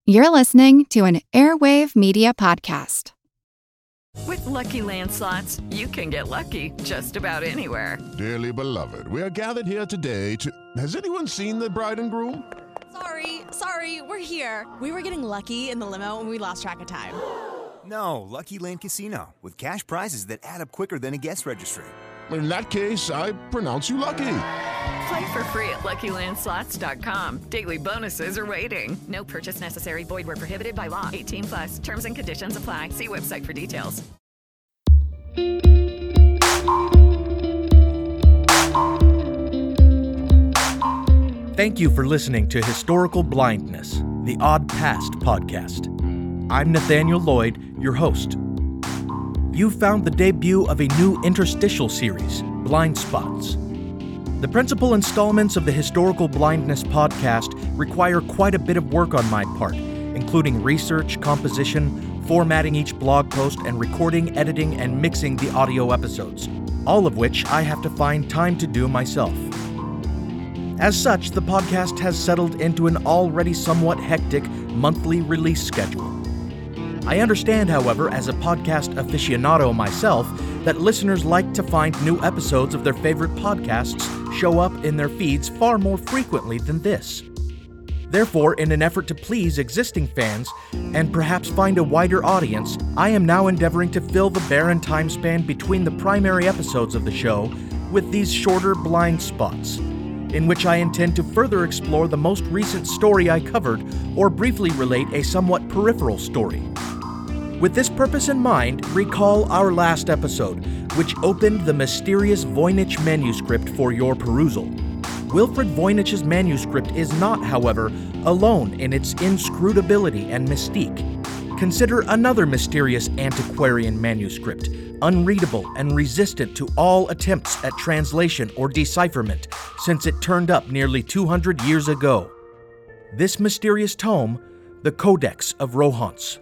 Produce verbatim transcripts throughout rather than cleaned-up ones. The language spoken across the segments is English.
You're listening to an Airwave Media Podcast. With Lucky Land Slots, you can get lucky just about anywhere. Dearly beloved, we are gathered here today to... Has anyone seen the bride and groom? Sorry, sorry, we're here. We were getting lucky in the limo and we lost track of time. No, Lucky Land Casino, with cash prizes that add up quicker than a guest registry. In that case, I pronounce you lucky. Play for free at Lucky Land Slots dot com. Daily bonuses are waiting. No purchase necessary. Void where prohibited by law. eighteen plus. Terms and conditions apply. See website for details. Thank you for listening to Historical Blindness, the Odd Past podcast. I'm Nathaniel Lloyd, your host. You've found the debut of a new interstitial series, Blind Spots. The principal installments of the Historical Blindness podcast require quite a bit of work on my part, including research, composition, formatting each blog post, and recording, editing, and mixing the audio episodes, all of which I have to find time to do myself. As such, the podcast has settled into an already somewhat hectic monthly release schedule. I understand, however, as a podcast aficionado myself, that listeners like to find new episodes of their favorite podcasts show up in their feeds far more frequently than this. Therefore, in an effort to please existing fans, and perhaps find a wider audience, I am now endeavoring to fill the barren time span between the primary episodes of the show with these shorter blind spots, in which I intend to further explore the most recent story I covered or briefly relate a somewhat peripheral story. With this purpose in mind, recall our last episode, which opened the mysterious Voynich manuscript for your perusal. Wilfrid Voynich's manuscript is not, however, alone in its inscrutability and mystique. Consider another mysterious antiquarian manuscript, unreadable and resistant to all attempts at translation or decipherment, since it turned up nearly two hundred years ago. This mysterious tome, the Codex of Rohance.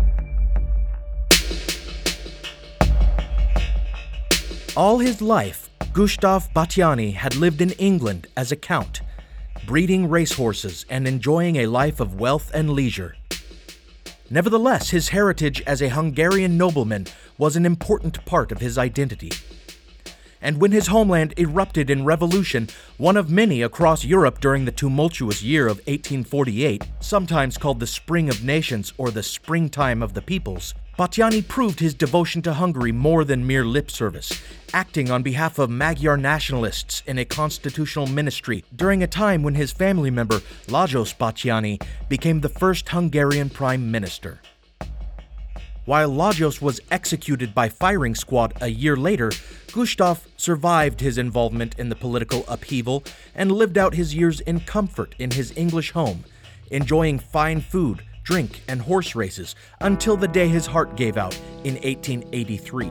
All his life, Gustav Batthyány had lived in England as a count, breeding racehorses and enjoying a life of wealth and leisure. Nevertheless, his heritage as a Hungarian nobleman was an important part of his identity. And when his homeland erupted in revolution, one of many across Europe during the tumultuous year of eighteen forty-eight, sometimes called the Spring of Nations or the Springtime of the Peoples, Batthyány proved his devotion to Hungary more than mere lip service, acting on behalf of Magyar nationalists in a constitutional ministry during a time when his family member, Lajos Batthyány, became the first Hungarian prime minister. While Lajos was executed by firing squad a year later, Gustav survived his involvement in the political upheaval and lived out his years in comfort in his English home, enjoying fine food, drink, and horse races until the day his heart gave out in eighteen eighty-three.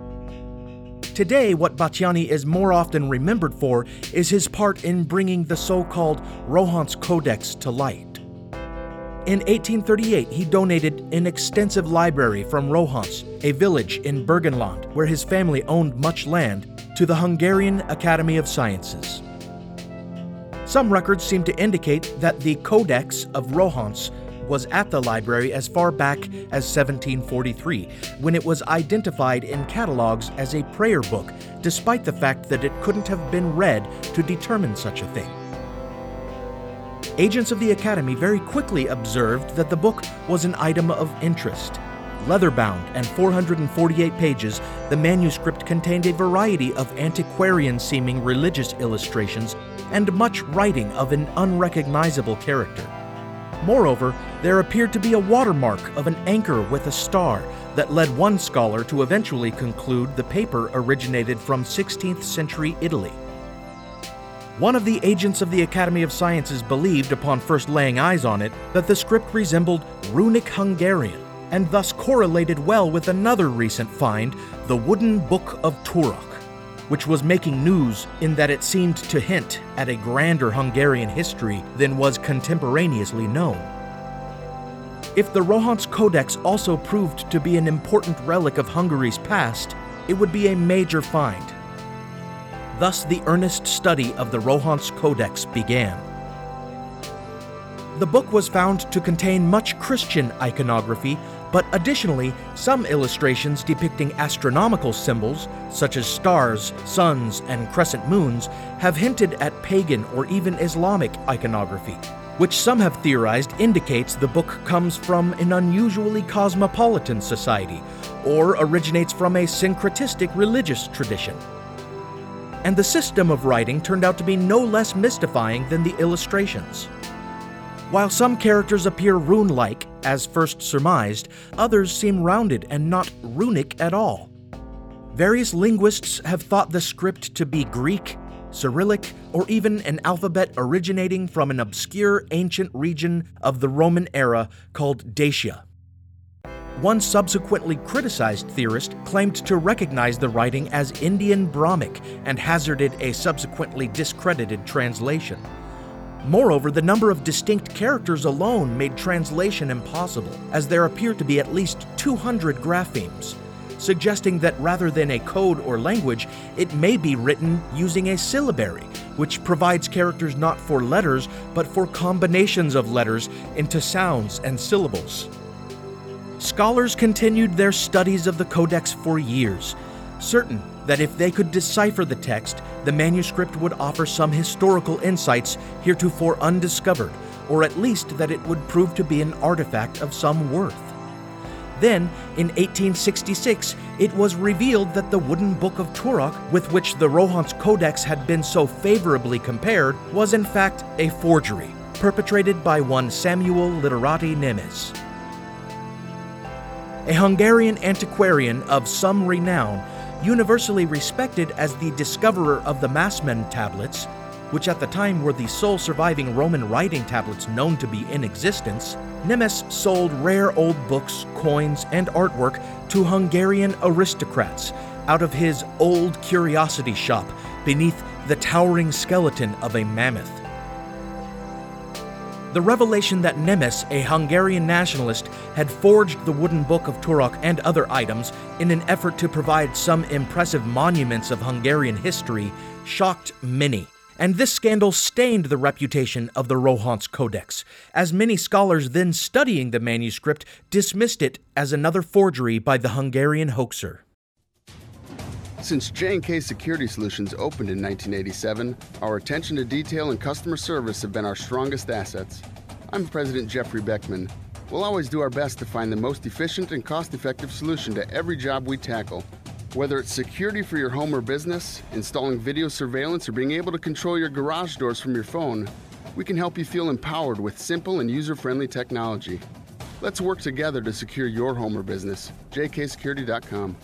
Today, what Batthyány is more often remembered for is his part in bringing the so-called Rohance Codex to light. In eighteen thirty-eight, he donated an extensive library from Rohance, a village in Burgenland, where his family owned much land, to the Hungarian Academy of Sciences. Some records seem to indicate that the Codex of Rohance was at the library as far back as seventeen forty-three, when it was identified in catalogs as a prayer book, despite the fact that it couldn't have been read to determine such a thing. Agents of the Academy very quickly observed that the book was an item of interest. Leather-bound and four hundred forty-eight pages, the manuscript contained a variety of antiquarian-seeming religious illustrations and much writing of an unrecognizable character. Moreover, there appeared to be a watermark of an anchor with a star that led one scholar to eventually conclude the paper originated from sixteenth century Italy. One of the agents of the Academy of Sciences believed, upon first laying eyes on it, that the script resembled runic Hungarian, and thus correlated well with another recent find, the Wooden Book of Turok, which was making news in that it seemed to hint at a grander Hungarian history than was contemporaneously known. If the Rohance Codex also proved to be an important relic of Hungary's past, it would be a major find. Thus, the earnest study of the Rohance Codex began. The book was found to contain much Christian iconography, but additionally, some illustrations depicting astronomical symbols, such as stars, suns, and crescent moons, have hinted at pagan or even Islamic iconography, which some have theorized indicates the book comes from an unusually cosmopolitan society, or originates from a syncretistic religious tradition. And the system of writing turned out to be no less mystifying than the illustrations. While some characters appear rune-like, as first surmised, others seem rounded and not runic at all. Various linguists have thought the script to be Greek, Cyrillic, or even an alphabet originating from an obscure ancient region of the Roman era called Dacia. One subsequently criticized theorist claimed to recognize the writing as Indian Brahmic and hazarded a subsequently discredited translation. Moreover, the number of distinct characters alone made translation impossible, as there appear to be at least two hundred graphemes, suggesting that rather than a code or language, it may be written using a syllabary, which provides characters not for letters, but for combinations of letters into sounds and syllables. Scholars continued their studies of the Codex for years, certain that if they could decipher the text, the manuscript would offer some historical insights heretofore undiscovered, or at least that it would prove to be an artifact of some worth. Then, in eighteen sixty-six, it was revealed that the wooden Book of Turok, with which the Rohance Codex had been so favorably compared, was in fact a forgery, perpetrated by one Samuel Literati Nemes. A Hungarian antiquarian of some renown, universally respected as the discoverer of the Masmen tablets, which at the time were the sole surviving Roman writing tablets known to be in existence, Nemes sold rare old books, coins, and artwork to Hungarian aristocrats out of his old curiosity shop beneath the towering skeleton of a mammoth. The revelation that Nemes, a Hungarian nationalist, had forged the wooden Book of Turok and other items in an effort to provide some impressive monuments of Hungarian history shocked many. And this scandal stained the reputation of the Rohance Codex, as many scholars then studying the manuscript dismissed it as another forgery by the Hungarian hoaxer. Since J and K Security Solutions opened in nineteen eighty-seven, our attention to detail and customer service have been our strongest assets. I'm President Jeffrey Beckman. We'll always do our best to find the most efficient and cost-effective solution to every job we tackle. Whether it's security for your home or business, installing video surveillance, or being able to control your garage doors from your phone, we can help you feel empowered with simple and user-friendly technology. Let's work together to secure your home or business. J K security dot com.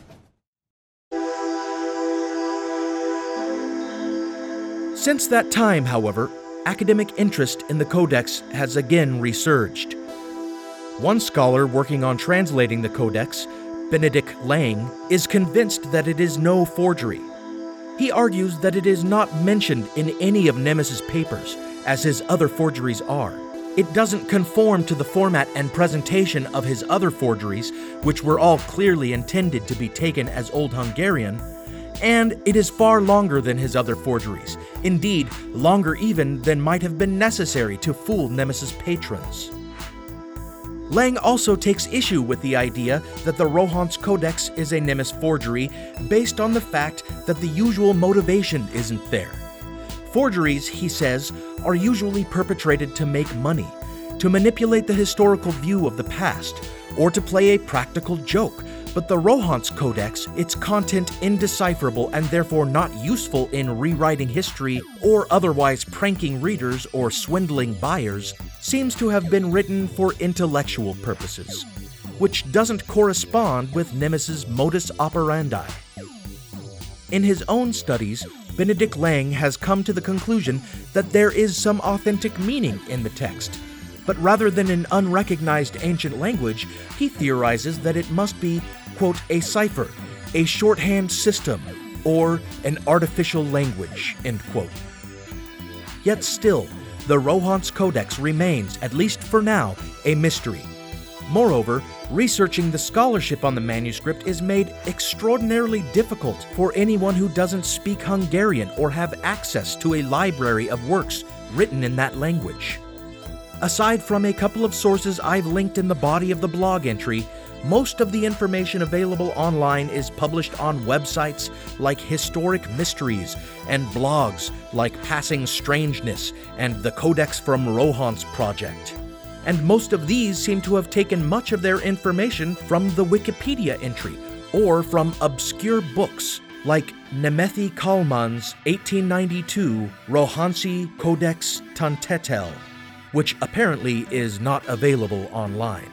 Since that time, however, academic interest in the Codex has again resurged. One scholar working on translating the Codex, Benedict Lang, is convinced that it is no forgery. He argues that it is not mentioned in any of Nemes's papers, as his other forgeries are. It doesn't conform to the format and presentation of his other forgeries, which were all clearly intended to be taken as Old Hungarian, and it is far longer than his other forgeries, indeed, longer even than might have been necessary to fool Nemes's patrons. Lang also takes issue with the idea that the Rohance Codex is a Nemes forgery based on the fact that the usual motivation isn't there. Forgeries, he says, are usually perpetrated to make money, to manipulate the historical view of the past, or to play a practical joke. But the Rohance Codex, its content indecipherable and therefore not useful in rewriting history or otherwise pranking readers or swindling buyers, seems to have been written for intellectual purposes, which doesn't correspond with Nemes's modus operandi. In his own studies, Benedict Lang has come to the conclusion that there is some authentic meaning in the text, but rather than an unrecognized ancient language, he theorizes that it must be, quote, a cipher, a shorthand system, or an artificial language, end quote. Yet still, the Rohance Codex remains, at least for now, a mystery. Moreover, researching the scholarship on the manuscript is made extraordinarily difficult for anyone who doesn't speak Hungarian or have access to a library of works written in that language. Aside from a couple of sources I've linked in the body of the blog entry, most of the information available online is published on websites like Historic Mysteries and blogs like Passing Strangeness and the Codex from Rohans project. And most of these seem to have taken much of their information from the Wikipedia entry or from obscure books like Nemethi Kalman's eighteen ninety-two Rohansi Codex Tantetel, which apparently is not available online.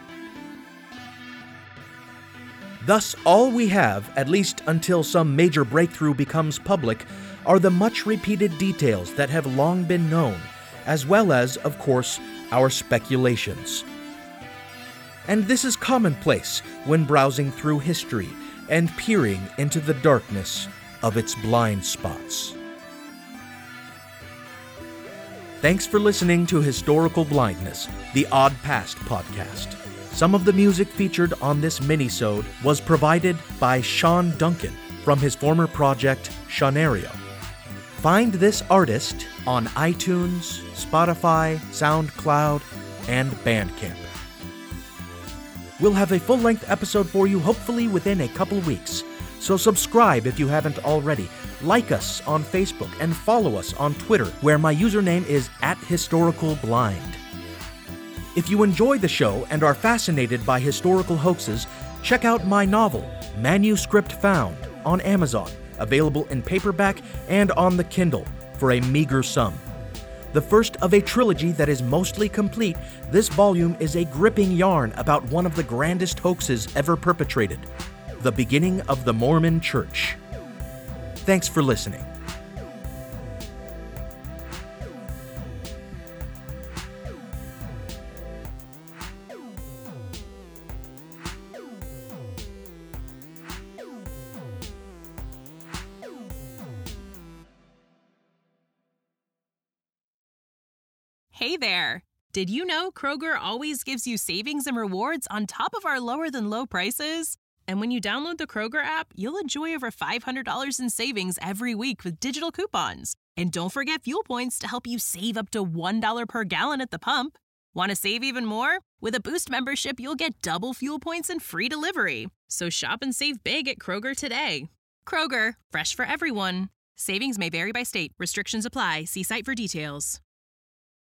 Thus, all we have, at least until some major breakthrough becomes public, are the much-repeated details that have long been known, as well as, of course, our speculations. And this is commonplace when browsing through history and peering into the darkness of its blind spots. Thanks for listening to Historical Blindness, the Odd Past podcast. Some of the music featured on this mini-sode was provided by Sean Duncan from his former project, Shaunario. Find this artist on iTunes, Spotify, SoundCloud, and Bandcamp. We'll have a full-length episode for you hopefully within a couple weeks, so subscribe if you haven't already. Like us on Facebook and follow us on Twitter, where my username is at historicalblind. If you enjoy the show and are fascinated by historical hoaxes, check out my novel, Manuscript Found, on Amazon, available in paperback and on the Kindle for a meager sum. The first of a trilogy that is mostly complete, this volume is a gripping yarn about one of the grandest hoaxes ever perpetrated, the beginning of the Mormon Church. Thanks for listening. Hey there! Did you know Kroger always gives you savings and rewards on top of our lower-than-low prices? And when you download the Kroger app, you'll enjoy over five hundred dollars in savings every week with digital coupons. And don't forget fuel points to help you save up to one dollar per gallon at the pump. Want to save even more? With a Boost membership, you'll get double fuel points and free delivery. So shop and save big at Kroger today. Kroger, fresh for everyone. Savings may vary by state. Restrictions apply. See site for details.